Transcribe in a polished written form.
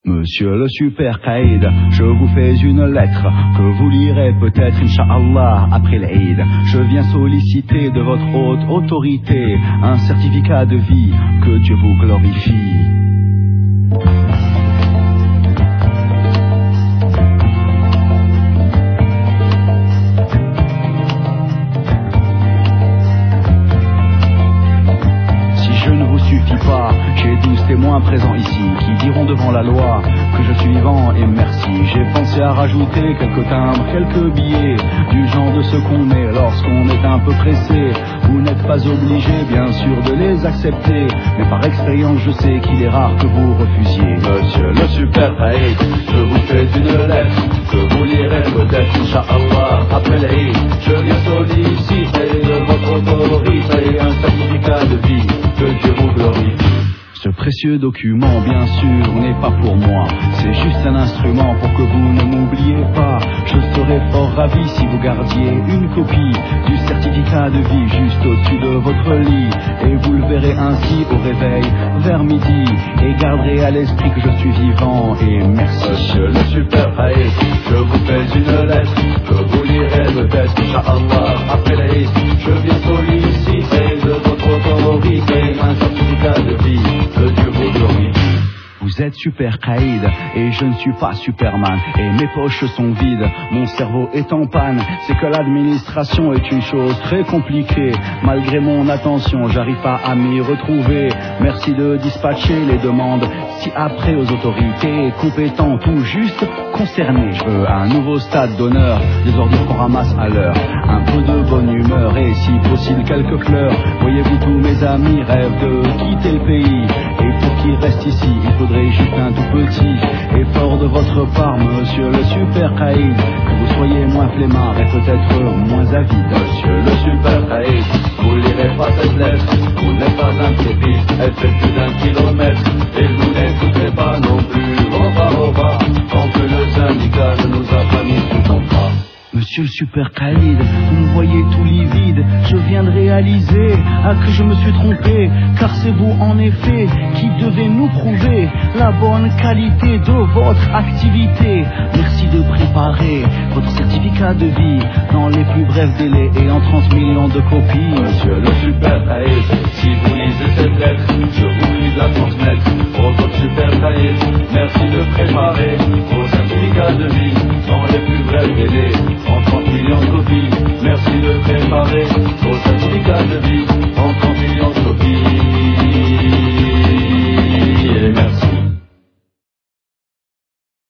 Monsieur le super Qaïd, je vous fais une lettre que vous lirez peut-être, Inch'Allah, après l'Aïd. Je viens solliciter de votre haute autorité un certificat de vie, que Dieu vous glorifie. J'ai 12 témoins présents ici qui diront devant la loi que je suis vivant et merci. J'ai pensé à rajouter quelques timbres, quelques billets, du genre de ce qu'on met lorsqu'on est un peu pressé. Vous n'êtes pas obligé bien sûr de les accepter, mais par expérience je sais qu'il est rare que vous refusiez. Monsieur le super Qaïd, je vous fais une lettre que vous lirez peut-être, Inch'Allah, après l'Aïd. Je viens solliciter de votre autorité un certificat de vie, que Dieu vous glorifie. Ce précieux document, bien sûr, n'est pas pour moi. C'est juste un instrument pour que vous ne m'oubliez pas. Je serais fort ravi si vous gardiez une copie du certificat de vie juste au-dessus de votre lit. Et vous le verrez ainsi au réveil vers midi. Et garderez à l'esprit que je suis vivant et merci. Monsieur le super Qaïd, je vous fais une lettre que vous lirez peut-être, Inch'Allah, après l'Aïd. Je viens solliciter de votre autorité un certificat de vie, que Dieu vous glorifie. Vous êtes super Qaïd et je ne suis pas Superman. Et mes poches sont vides, mon cerveau est en panne. C'est que l'administration est une chose très compliquée. Malgré mon attention, j'arrive pas à m'y retrouver. Merci de dispatcher les demandes si après aux autorités compétentes ou juste concernées. Je veux un nouveau stade d'honneur, des ordures qu'on ramasse à l'heure, un peu de bonne humeur et si possible quelques fleurs. Voyez-vous, tous mes amis rêvent de quitter le pays, et pour qu'ils restent ici il faudrait juste un tout petit effort de votre part, monsieur le super Qaïd, que vous soyez moins flemmard et peut-être moins avide. Monsieur le super Qaïd, vous lirez pas cette lettre, vous n'êtes pas intrépide, elle fait plus d'1 kilomètre et vous n'écoutez pas non plus. Au bas, tant que le syndicat ne nous a pas mis sous contrat. Monsieur le super Qaïd, vous me voyez tout livide, je viens de réaliser que je me suis trompé, car c'est vous en effet qui devez nous prouver la bonne qualité de votre activité. Merci de préparer votre certificat de vie dans les plus brefs délais et en 30 millions de copies. Monsieur le super Qaïd, si vous lisez cette lettre, je vous prie de la transmettre au votre super Qaïd. Merci de préparer vos certificats de vie dans les plus brefs délais en 30 millions de copies. Merci de préparer vos certificats de vie en 30 millions de copies.